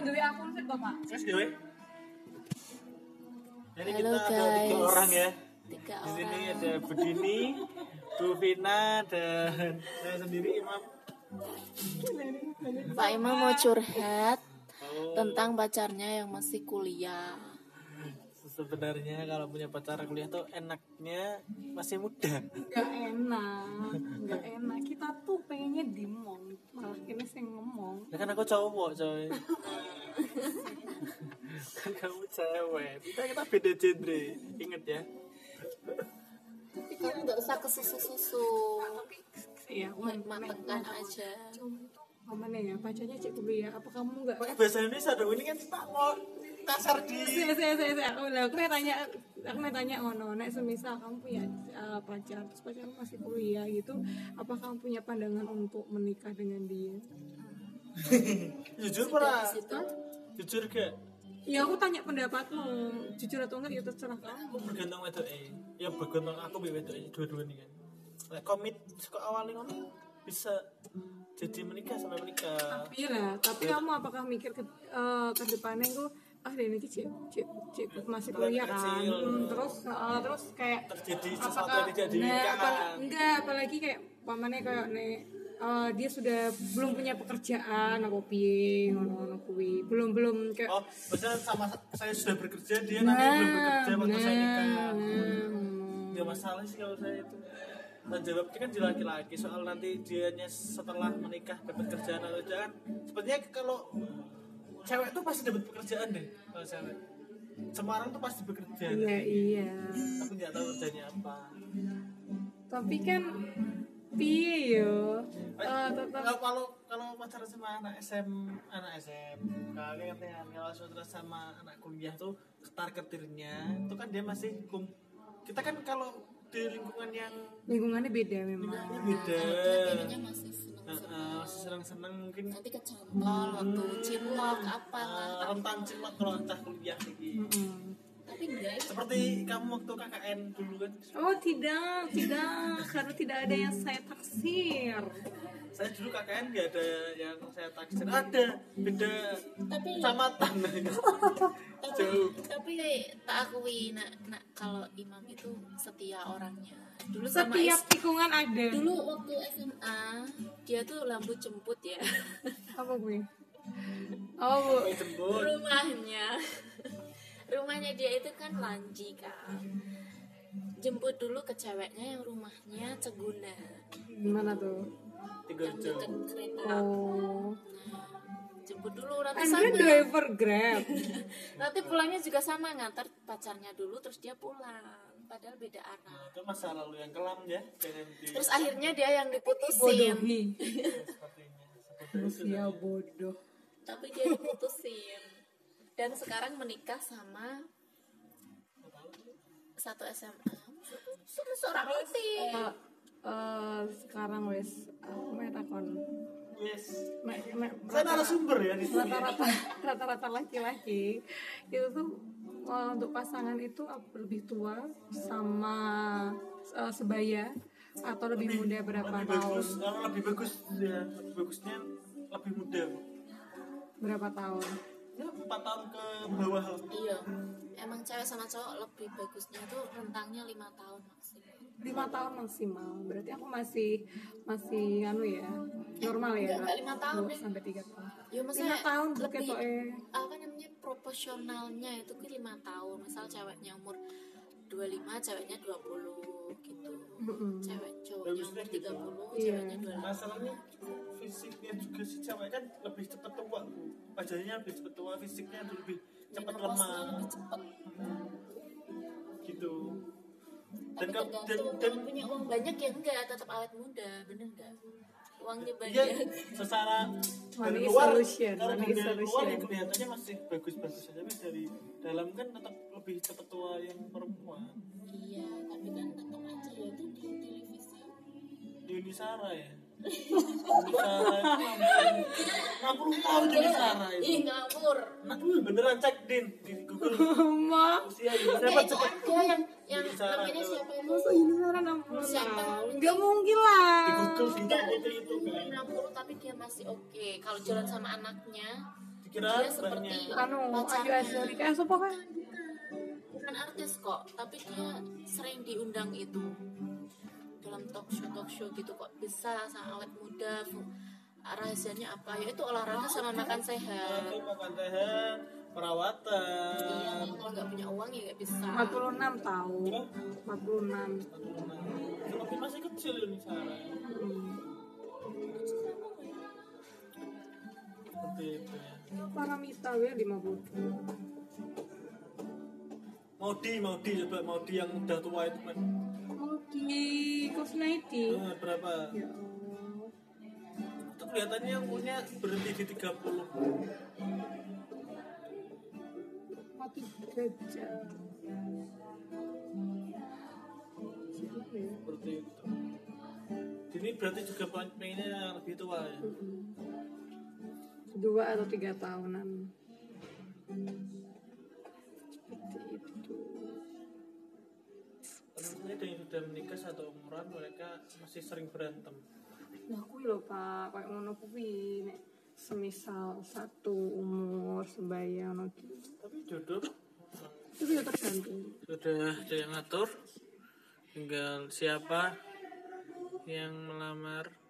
duwe akun sih kok, Pak. Wes gue. Jadi Halo, kita ada 3 guys. orang ya. 3 Di sini orang. ada Budini, Bu Vina, dan saya sendiri Imam. Pak Imam mau curhat Oh, tentang pacarnya yang masih kuliah. sebenarnya kalau punya pacar kuliah tuh enaknya masih muda. Gak enak. Kita tuh pengennya dimong, malah ini sih ngomong. Ya kan aku cowok coy. Kan kamu cewek. Kita beda genre. Ingat ya. Tapi kamu nggak usah ke susu-susu, Iya, matengkan aja. Mana ya, pacarnya cek kuliah. Apa kamu nggak? Pakai bahasa Indonesia dong. Ini kan tak mau kasar di. Saya. Aku tanya ngono, nek semisal kamu punya pacar, terus pacarmu masih kuliah gitu, apa kamu punya pandangan untuk menikah dengan dia? Jujur Di pernah. situ Jujur gak? Ya aku tanya pendapatmu, jujur atau enggak ya terserah kamu. Aku bergantung wedok ya bergantung aku be wedok dua-dua nih kan. Lek komit saka awalnya ngono bisa jadi menikah sampai menikah. Tapi kamu apakah mikir ke depannya gue ini cik masih kuliah kan, terus kayak Terjadi sesuatu yang tidak diinginkan. apalagi kayak pamannya kayak dia sudah belum punya pekerjaan apa piye ngono kuwi belum kayak Oh, maksudnya sama saya sudah bekerja, dia nanti belum bekerja waktu saya nikah. Ya masalah sih kalau saya itu. Dan jawabnya kan di laki-laki soal nanti dianya setelah menikah dapat kerjaan atau jangan. Sepertinya kalau cewek tuh pasti dapat pekerjaan deh kalau cewek. Semua orang tuh pasti bekerja. iya Tapi nggak tahu kerjanya apa. tapi kan piye yo tetap Kalau pacaran sama anak SMK kan kalau saudara sama anak kuliah tuh ketar-ketirnya itu kan dia masih kita kan kalau di lingkungan yang lingkungannya beda memang. lingkungannya beda. kayaknya masih Masih senang-senang mungkin nanti kecantol waktu cinlok apalah. rentan cinlok kalau entah kuliah lagi. Tapi enggak, Seperti kamu waktu KKN dulu kan. Oh tidak karena tidak ada yang saya taksir. Saya dulu KKN nggak ada yang saya taksir. Ada beda tapi kecamatan. Jauh. tapi tak akui nak kalau Imam itu setia orangnya. Dulu sama Setiap tikungan ada. dulu waktu SMA dia tuh lampu jemput ya. Apa gue? Oh bu. Jemput. rumahnya dia itu kan Lanji kan, jemput dulu ke ceweknya yang rumahnya Ceguna Gimana tuh? Tiga yang jam. deket kereta. Oh. Jemput dulu nanti Anda sama, driver Grab. nanti pulangnya juga sama, ngantar pacarnya dulu terus dia pulang, padahal beda anak. Nah, itu masa lalu yang kelam ya. Jangan di Terus akhirnya dia yang diputusin, Bodohi. sepertinya. Seperti itu. Manusia bodoh. tapi dia diputusin dan sekarang menikah sama satu SMA. Seorang itu. Sekarang wes aku mau takon. Yes. Rata-rata Saya narasumber ya di sini. rata-rata laki-laki itu tuh untuk pasangan itu lebih tua sama sebaya atau lebih muda berapa Lebih tahun? bagus, kalau lebih bagus ya, lebih bagusnya lebih muda. Berapa tahun? Ya 4 tahun ke bawah. Iya, emang cewek sama cowok lebih bagusnya tuh rentangnya 5 tahun maksimal. 5 tahun maksimal. Berarti aku masih ya normal ya. Enggak 5 tahun deh. Sampai 3 tahun. Ya maksudnya 5 tahun lebih lebih apa namanya proporsionalnya itu ke 5 tahun. Misal ceweknya umur 25, ceweknya 20 gitu. Cewek cowoknya umur 30, Iya. ceweknya 25. Masalahnya fisiknya juga si cewek kan lebih cepat tua. Wajahnya lebih cepat tua, fisiknya lebih cepat Menopausnya lemah. lebih cepat. Gitu. Tapi tergantung kalau punya uang banyak ya enggak, tetap awet muda, bener enggak? Uangnya Iya, banyak. secara dari Money is luar, solution, kalau money dari is luar solution. ya kelihatannya masih bagus-bagus aja, tapi dari dalam kan tetap lebih cepat tua yang perempuan. Iya, tapi kan tetap aja ya itu di televisi. Di Unisara ya. Unisara itu 60 tahun Unisara itu. Ih, ngawur. Nah, beneran cek di Google. Ma, Usia siapa Itu cepat ada yang Unisara namanya itu. siapa itu? masa ini sekarang 60 Siapa? tahun? Gak mungkin lah. Di Google sih itu kan. 60 tapi dia masih oke. Kalau jalan sama anaknya dikira dia seperti banyak. Anu Ayu pacarnya. Azhari kayak siapa kan? Bukan artis kok, tapi dia sering diundang itu dalam talk show gitu kok, bisa sama awet muda. Rahasianya apa? Yaitu olahraga sama makan sehat. Itu makan sehat, perawatan. Iya, kalau nggak punya uang ya nggak bisa. 46 tahun. 46. Tapi masih kecil ini Sarah. Seperti itu ya. Paramita ya 50. Maudi yang udah tua itu kan. Mau di Kusnaidi. Berapa? Ya Allah. Itu kelihatannya umurnya berhenti di 30. Mati gajah. Siapa ya? Seperti itu. Ini berarti juga pengennya lebih tua ya. 2 atau 3 tahunan. Seperti itu. Tentunya ada yang sudah menikah satu umuran, mereka masih sering berantem. Nah, kuwi lho Pak, kayak ngono kuwi nek semisal satu umur sebaya ngono ki. Tapi jodoh Itu ya tergantung. sudah ada yang ngatur, tinggal siapa yang melamar